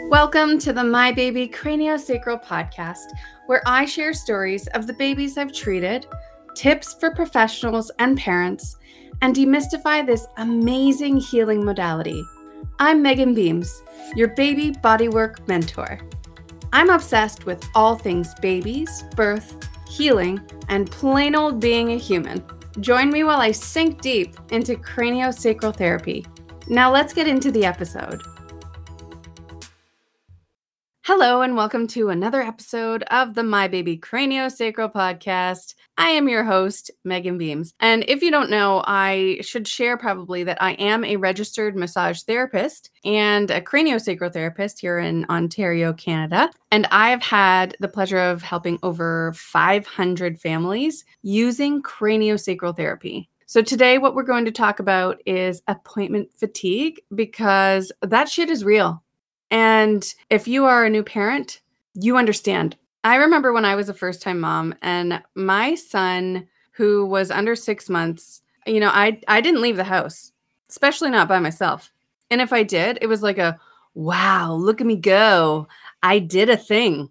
Welcome to the My Baby Craniosacral podcast, where I share stories of the babies I've treated, tips for professionals and parents, and demystify this amazing healing modality. I'm Megan Beams, your baby bodywork mentor. I'm obsessed with all things babies, birth, healing, and plain old being a human. Join me while I sink deep into craniosacral therapy. Now let's get into the episode. Hello and welcome to another episode of the My Baby Craniosacral podcast. I am your host, Megan Beams. And if you don't know, I should share probably that I am a registered massage therapist and a craniosacral therapist here in Ontario, Canada. And I've had the pleasure of helping over 500 families using craniosacral therapy. So today what we're going to talk about is appointment fatigue, because that shit is real. And if you are a new parent, you understand. I remember when I was a first-time mom and my son, who was under 6 months, I didn't leave the house, especially not by myself. And if I did, it was like a, wow, look at me go. I did a thing.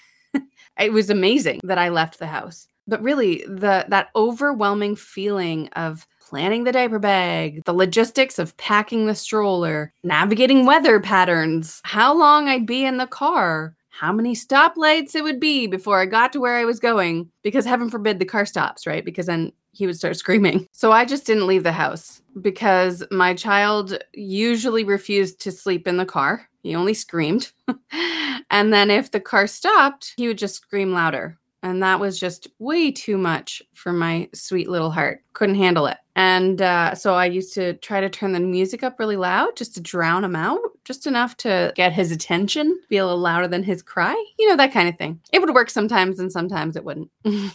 It was amazing that I left the house. But really, that overwhelming feeling of planning the diaper bag, the logistics of packing the stroller, navigating weather patterns, how long I'd be in the car, how many stoplights it would be before I got to where I was going, because heaven forbid the car stops, right? Because then he would start screaming. So I just didn't leave the house because my child usually refused to sleep in the car. He only screamed. And then if the car stopped, he would just scream louder. And that was just way too much for my sweet little heart. Couldn't handle it. And so I used to try to turn the music up really loud just to drown him out, just enough to get his attention, be a little louder than his cry, that kind of thing. It would work sometimes and sometimes it wouldn't.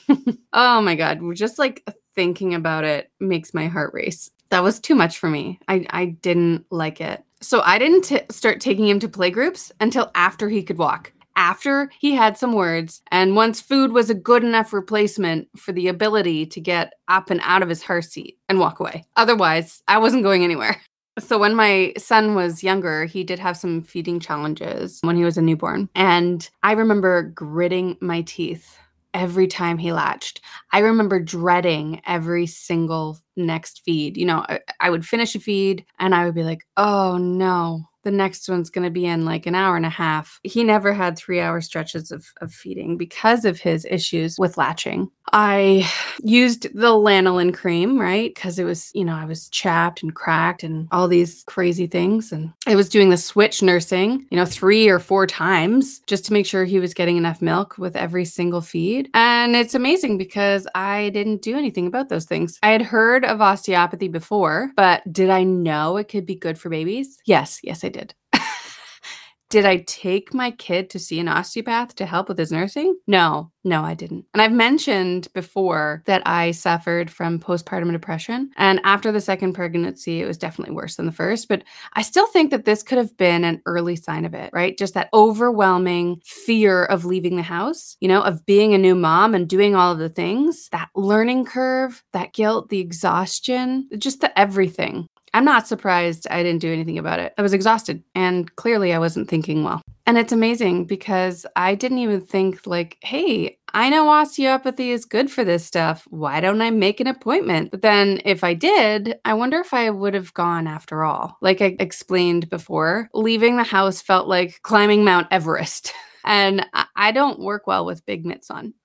Oh my God. Just like thinking about it makes my heart race. That was too much for me. I didn't like it. So I didn't start taking him to playgroups until after he could walk. After he had some words, and once food was a good enough replacement for the ability to get up and out of his car seat and walk away. Otherwise, I wasn't going anywhere. So when my son was younger, he did have some feeding challenges when he was a newborn. And I remember gritting my teeth every time he latched. I remember dreading every single next feed. I would finish a feed and I would be like, oh no, the next one's going to be in like an hour and a half. He never had 3-hour stretches of feeding because of his issues with latching. I used the lanolin cream, right? Because it was, I was chapped and cracked and all these crazy things. And I was doing the switch nursing, 3 or 4 times just to make sure he was getting enough milk with every single feed. And it's amazing because I didn't do anything about those things. I had heard of osteopathy before, but did I know it could be good for babies? Yes, I did. Did I take my kid to see an osteopath to help with his nursing? No, I didn't. And I've mentioned before that I suffered from postpartum depression. And after the second pregnancy, it was definitely worse than the first. But I still think that this could have been an early sign of it, right? Just that overwhelming fear of leaving the house, of being a new mom and doing all of the things, that learning curve, that guilt, the exhaustion, just the everything. I'm not surprised I didn't do anything about it. I was exhausted and clearly I wasn't thinking well. And it's amazing because I didn't even think like, hey, I know osteopathy is good for this stuff. Why don't I make an appointment? But then if I did, I wonder if I would have gone after all. Like I explained before, leaving the house felt like climbing Mount Everest. And I don't work well with big mitts on.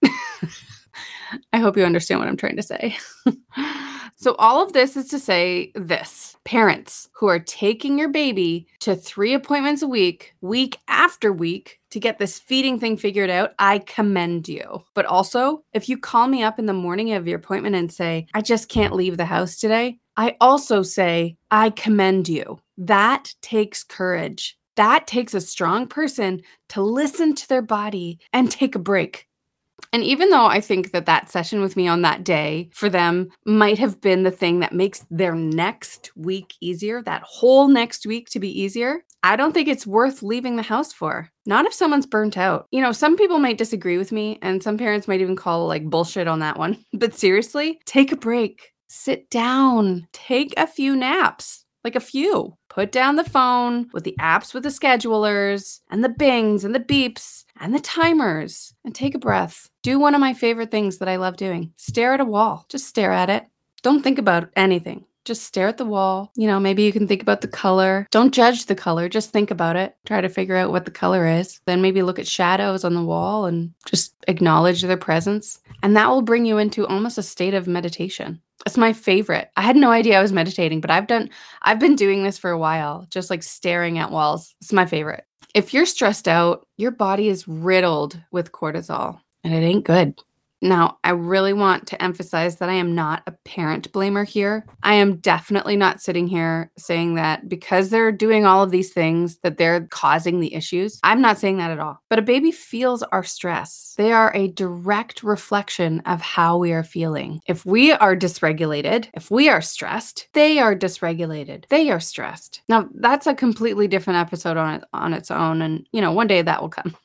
I hope you understand what I'm trying to say. So all of this is to say this. Parents who are taking your baby to 3 appointments a week after week, to get this feeding thing figured out, I commend you. But also, if you call me up in the morning of your appointment and say, I just can't leave the house today, I also say, I commend you. That takes courage. That takes a strong person to listen to their body and take a break. And even though I think that session with me on that day for them might have been the thing that makes their next week easier, that whole next week to be easier, I don't think it's worth leaving the house for. Not if someone's burnt out. Some people might disagree with me and some parents might even call like bullshit on that one. But seriously, take a break. Sit down. Take a few naps. Like a few. Put down the phone with the apps with the schedulers and the bings and the beeps and the timers and take a breath. Do one of my favorite things that I love doing. Stare at a wall. Just stare at it. Don't think about anything. Just stare at the wall. Maybe you can think about the color. Don't judge the color. Just think about it. Try to figure out what the color is. Then maybe look at shadows on the wall and just acknowledge their presence. And that will bring you into almost a state of meditation. It's my favorite. I had no idea I was meditating, but I've been doing this for a while, just like staring at walls. It's my favorite. If you're stressed out, your body is riddled with cortisol, and it ain't good. Now, I really want to emphasize that I am not a parent blamer here. I am definitely not sitting here saying that because they're doing all of these things that they're causing the issues. I'm not saying that at all. But a baby feels our stress. They are a direct reflection of how we are feeling. If we are dysregulated, if we are stressed, they are dysregulated. They are stressed. Now, that's a completely different episode on its own. And, one day that will come.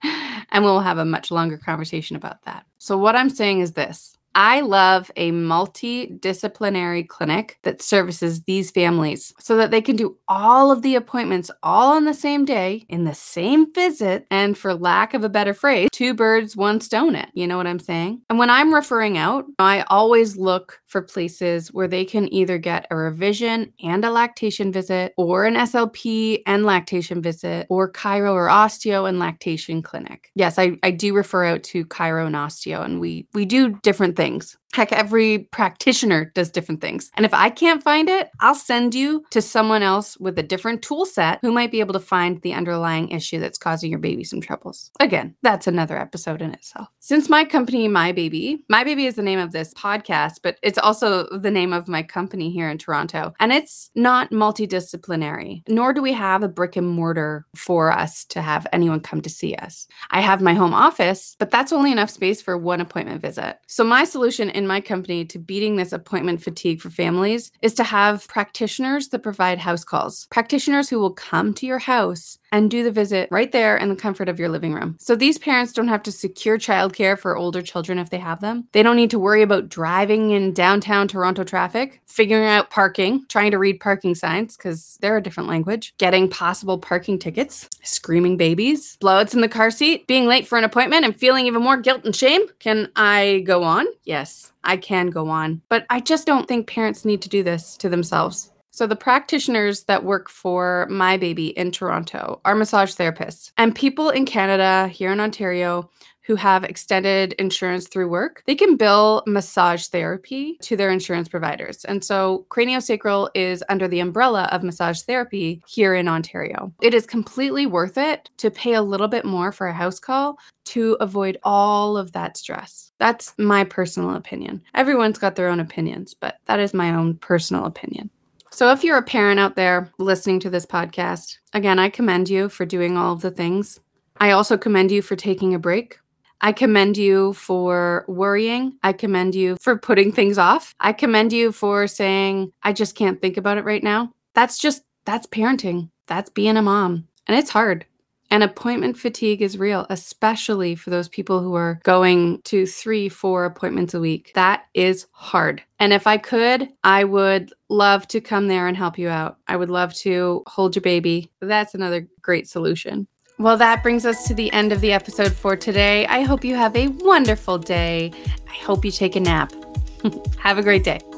And we'll have a much longer conversation about that. So what I'm saying is this. I love a multidisciplinary clinic that services these families so that they can do all of the appointments all on the same day in the same visit. And for lack of a better phrase, 2 birds, 1 stone it. You know what I'm saying? And when I'm referring out, I always look for places where they can either get a revision and a lactation visit, or an SLP and lactation visit, or chiro or osteo and lactation clinic. Yes, I do refer out to chiro and osteo, and we do different things. Heck, every practitioner does different things. And if I can't find it, I'll send you to someone else with a different tool set who might be able to find the underlying issue that's causing your baby some troubles. Again, that's another episode in itself. Since my company, My Baby is the name of this podcast, but it's also the name of my company here in Toronto. And it's not multidisciplinary, nor do we have a brick and mortar for us to have anyone come to see us. I have my home office, but that's only enough space for 1 appointment visit. So my solution in my company to beating this appointment fatigue for families is to have practitioners that provide house calls. Practitioners who will come to your house and do the visit right there in the comfort of your living room. So these parents don't have to secure childcare for older children if they have them. They don't need to worry about driving in downtown Toronto traffic, figuring out parking, trying to read parking signs because they're a different language, getting possible parking tickets, screaming babies, blowouts in the car seat, being late for an appointment and feeling even more guilt and shame. Can I go on? Yes, I can go on. But I just don't think parents need to do this to themselves. So the practitioners that work for My Baby in Toronto are massage therapists. And people in Canada, here in Ontario, who have extended insurance through work, they can bill massage therapy to their insurance providers. And so craniosacral is under the umbrella of massage therapy here in Ontario. It is completely worth it to pay a little bit more for a house call to avoid all of that stress. That's my personal opinion. Everyone's got their own opinions, but that is my own personal opinion. So if you're a parent out there listening to this podcast, again, I commend you for doing all of the things. I also commend you for taking a break. I commend you for worrying. I commend you for putting things off. I commend you for saying, I just can't think about it right now. That's parenting. That's being a mom. And it's hard. And appointment fatigue is real, especially for those people who are going to 3-4 appointments a week. That is hard. And if I could, I would love to come there and help you out. I would love to hold your baby. That's another great solution. Well, that brings us to the end of the episode for today. I hope you have a wonderful day. I hope you take a nap. Have a great day.